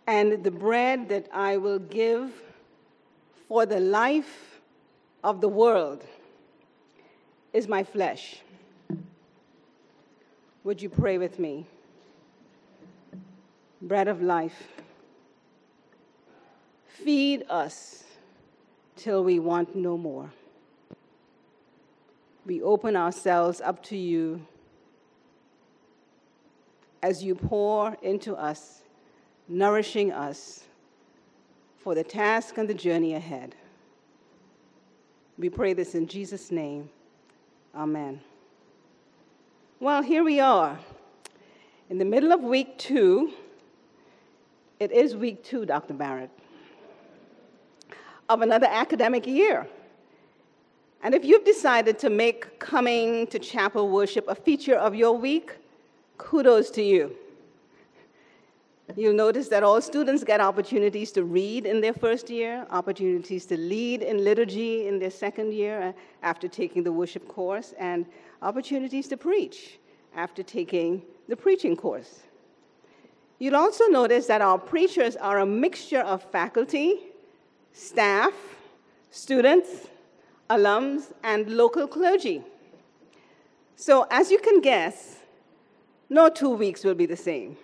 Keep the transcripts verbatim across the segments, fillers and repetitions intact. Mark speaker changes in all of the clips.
Speaker 1: And the bread that I will give for the life of the world is my flesh. Would you pray with me? Bread of life, feed us till we want no more. We open ourselves up to you as you pour into us, nourishing us for the task and the journey ahead. We pray this in Jesus' name. Amen. Well, here we are in the middle of week two. It is week two, Doctor Barrett, of another academic year. And if you've decided to make coming to chapel worship a feature of your week, kudos to you. You'll notice that all students get opportunities to read in their first year, opportunities to lead in liturgy in their second year after taking the worship course, and opportunities to preach after taking the preaching course. You'll also notice that our preachers are a mixture of faculty, staff, students, alums, and local clergy. So as you can guess, no two weeks will be the same.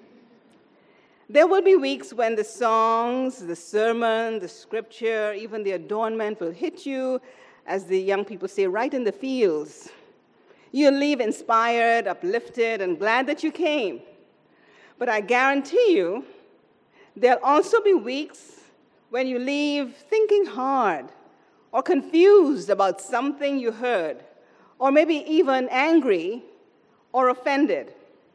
Speaker 1: There will be weeks when the songs, the sermon, the scripture, even the adornment will hit you, as the young people say, right in the feels. You'll leave inspired, uplifted, and glad that you came. But I guarantee you, there'll also be weeks when you leave thinking hard or confused about something you heard, or maybe even angry or offended.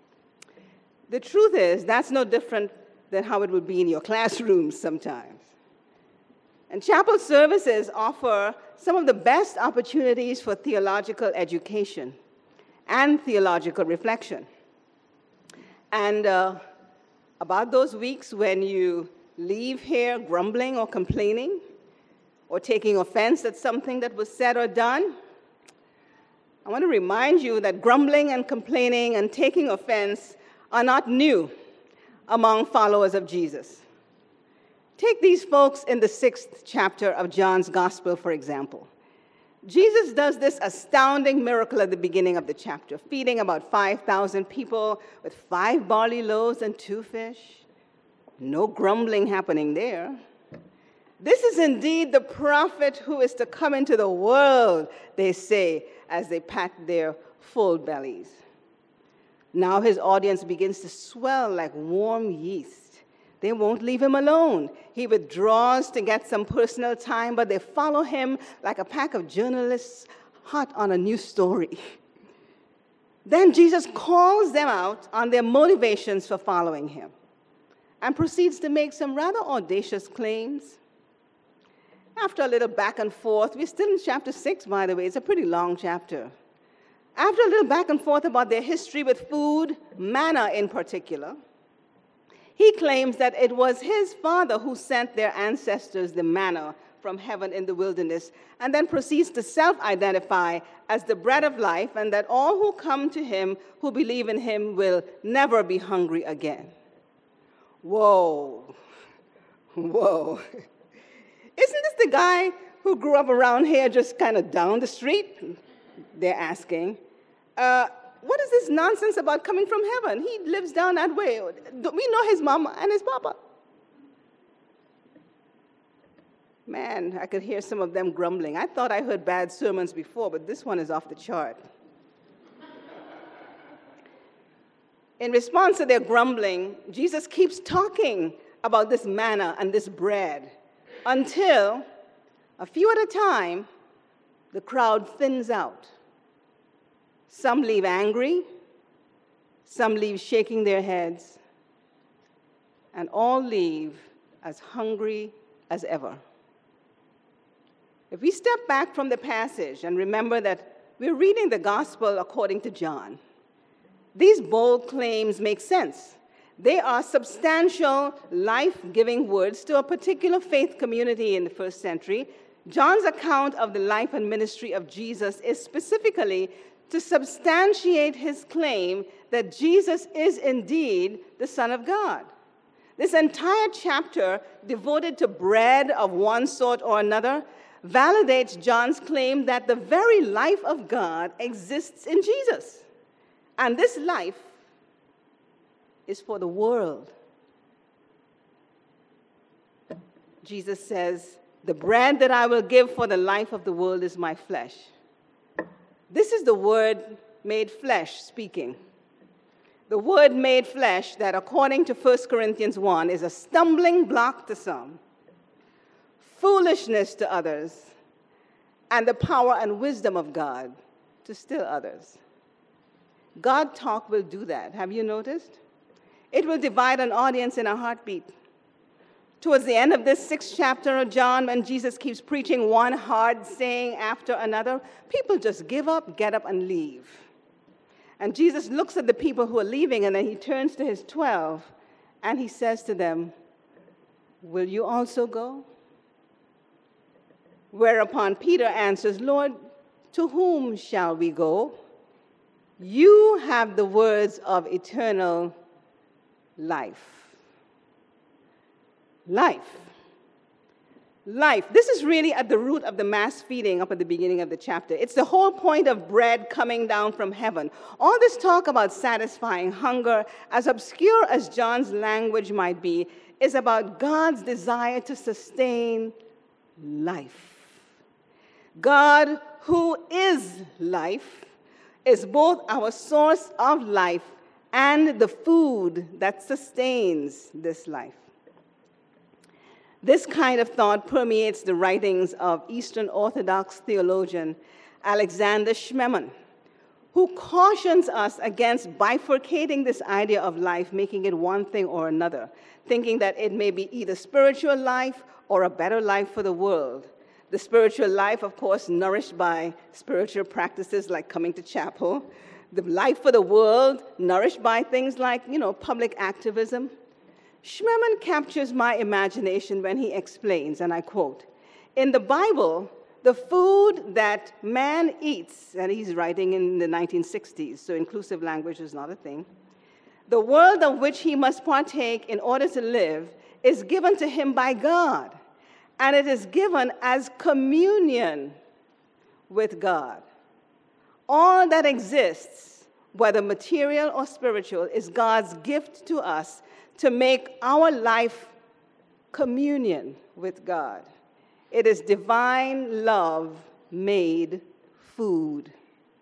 Speaker 1: The truth is, that's no different than how it would be in your classrooms sometimes. And chapel services offer some of the best opportunities for theological education and theological reflection. And uh, about those weeks when you leave here grumbling or complaining or taking offense at something that was said or done, I want to remind you that grumbling and complaining and taking offense are not new among followers of Jesus. Take these folks in the sixth chapter of John's Gospel, for example. Jesus does this astounding miracle at the beginning of the chapter, feeding about five thousand people with five barley loaves and two fish. No grumbling happening there. This is indeed the prophet who is to come into the world, they say, as they pat their full bellies. Now his audience begins to swell like warm yeast. They won't leave him alone. He withdraws to get some personal time, but they follow him like a pack of journalists hot on a new story. Then Jesus calls them out on their motivations for following him and proceeds to make some rather audacious claims. After a little back and forth, we're still in chapter six, by the way. It's a pretty long chapter. After a little back and forth about their history with food, manna in particular, he claims that it was his father who sent their ancestors the manna from heaven in the wilderness, and then proceeds to self-identify as the bread of life, and that all who come to him, who believe in him, will never be hungry again. Whoa, whoa. Isn't this the guy who grew up around here just kind of down the street? They're asking. Uh, what is this nonsense about coming from heaven? He lives down that way. We know his mama and his papa. Man, I could hear some of them grumbling. I thought I heard bad sermons before, but this one is off the chart. In response to their grumbling, Jesus keeps talking about this manna and this bread until, a few at a time, the crowd thins out. Some leave angry, some leave shaking their heads, and all leave as hungry as ever. If we step back from the passage and remember that we're reading the gospel according to John, these bold claims make sense. They are substantial, life-giving words to a particular faith community in the first century. John's account of the life and ministry of Jesus is specifically to substantiate his claim that Jesus is indeed the Son of God. This entire chapter devoted to bread of one sort or another validates John's claim that the very life of God exists in Jesus. And this life is for the world. Jesus says, "The bread that I will give for the life of the world is my flesh." This is the Word made flesh speaking. The Word made flesh that, according to First Corinthians one, is a stumbling block to some, foolishness to others, and the power and wisdom of God to still others. God talk will do that. Have you noticed? It will divide an audience in a heartbeat. Towards the end of this sixth chapter of John, when Jesus keeps preaching one hard saying after another, people just give up, get up, and leave. And Jesus looks at the people who are leaving, and then he turns to his twelve, and he says to them, "Will you also go?" Whereupon Peter answers, "Lord, to whom shall we go? You have the words of eternal life." Life. Life. This is really at the root of the mass feeding up at the beginning of the chapter. It's the whole point of bread coming down from heaven. All this talk about satisfying hunger, as obscure as John's language might be, is about God's desire to sustain life. God, who is life, is both our source of life and the food that sustains this life. This kind of thought permeates the writings of Eastern Orthodox theologian Alexander Schmemann, who cautions us against bifurcating this idea of life, making it one thing or another, thinking that it may be either spiritual life or a better life for the world. The spiritual life, of course, nourished by spiritual practices like coming to chapel. The life for the world, nourished by things like, you know, public activism. Schmemann captures my imagination when he explains, and I quote, "In the Bible, the food that man eats," and he's writing in the nineteen sixties, so inclusive language is not a thing, "the world of which he must partake in order to live is given to him by God, and it is given as communion with God. All that exists, whether material or spiritual, is God's gift to us to make our life communion with God. It is divine love made food,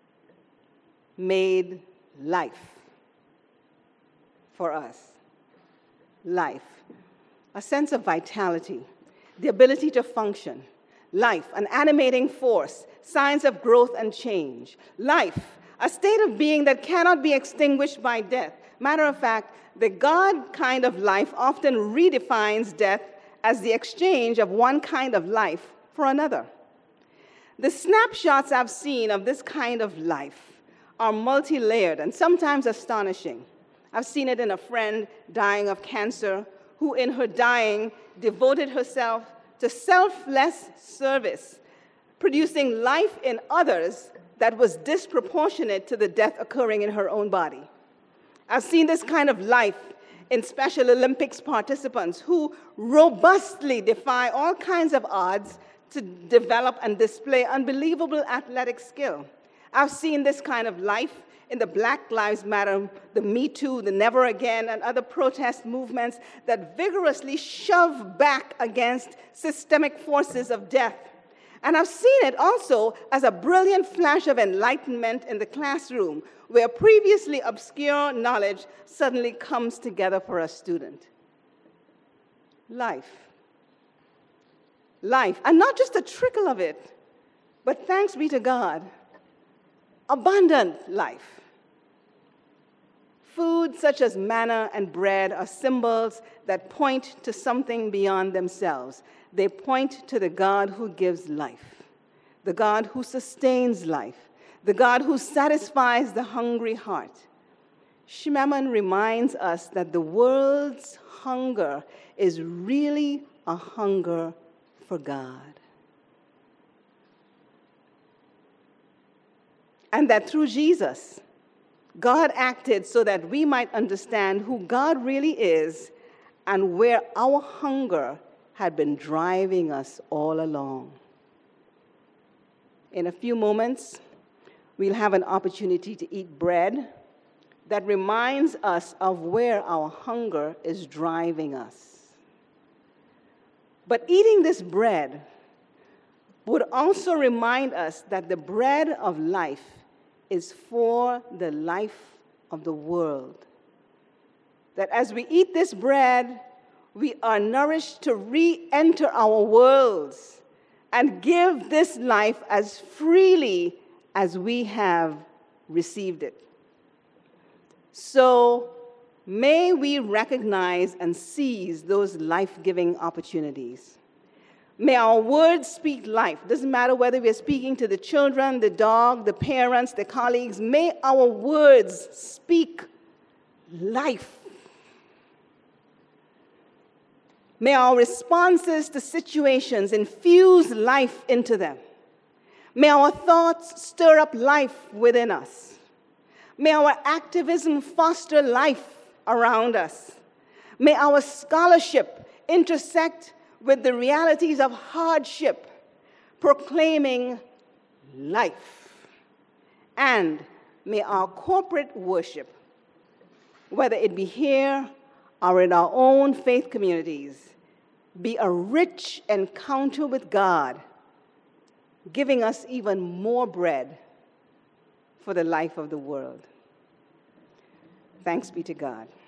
Speaker 1: made life for us. Life, a sense of vitality, the ability to function. Life, an animating force, signs of growth and change. Life, a state of being that cannot be extinguished by death. Matter of fact, the God kind of life often redefines death as the exchange of one kind of life for another. The snapshots I've seen of this kind of life are multi-layered and sometimes astonishing. I've seen it in a friend dying of cancer who, in her dying, devoted herself to selfless service, producing life in others that was disproportionate to the death occurring in her own body. I've seen this kind of life in Special Olympics participants who robustly defy all kinds of odds to develop and display unbelievable athletic skill. I've seen this kind of life in the Black Lives Matter, the Me Too, the Never Again, and other protest movements that vigorously shove back against systemic forces of death. And I've seen it also as a brilliant flash of enlightenment in the classroom, where previously obscure knowledge suddenly comes together for a student. Life. Life, and not just a trickle of it, but thanks be to God, abundant life. Food such as manna and bread are symbols that point to something beyond themselves. They point to the God who gives life, the God who sustains life, the God who satisfies the hungry heart. Schmemann reminds us that the world's hunger is really a hunger for God. And that through Jesus, God acted so that we might understand who God really is and where our hunger had been driving us all along. In a few moments, we'll have an opportunity to eat bread that reminds us of where our hunger is driving us. But eating this bread would also remind us that the bread of life is for the life of the world. That as we eat this bread, we are nourished to re-enter our worlds and give this life as freely as we have received it. So may we recognize and seize those life-giving opportunities. May our words speak life. Doesn't matter whether we're speaking to the children, the dog, the parents, the colleagues. May our words speak life. May our responses to situations infuse life into them. May our thoughts stir up life within us. May our activism foster life around us. May our scholarship intersect with the realities of hardship, proclaiming life. And may our corporate worship, whether it be here or in our own faith communities, be a rich encounter with God, giving us even more bread for the life of the world. Thanks be to God.